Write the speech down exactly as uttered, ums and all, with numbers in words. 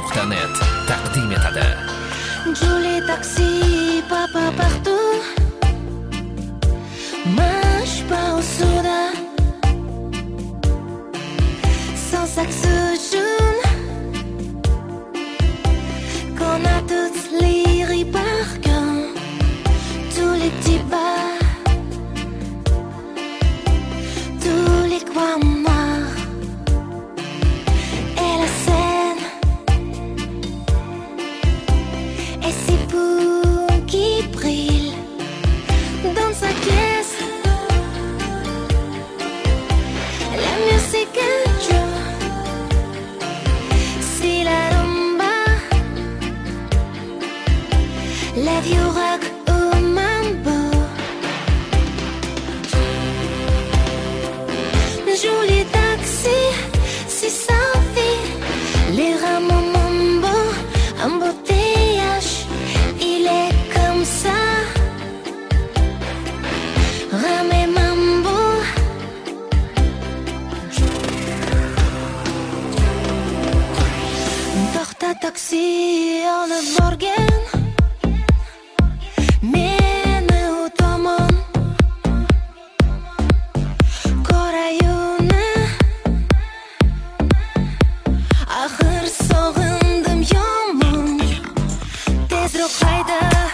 nuqta net taqdim etadi. Julie taxi, papa partout. Marche pas au soda. Sans saxe jaune. Qu'on a toutes les riz par cœur. Tous les petits bars. Tous les coins noirs. Et la scène. Et ces bouts qui brillent dans sa caisse. La musique joue. C'est la rumba. La vieux rock au mambo. Joli taxi, c'est sa vie. Les rames au mambo, embouteillage. Il est comme ça. Rame et mambo. Porta taxi en le Borgen. Mene utomon. Korayune. Ahır soğundum yomon. Tezroq hayda.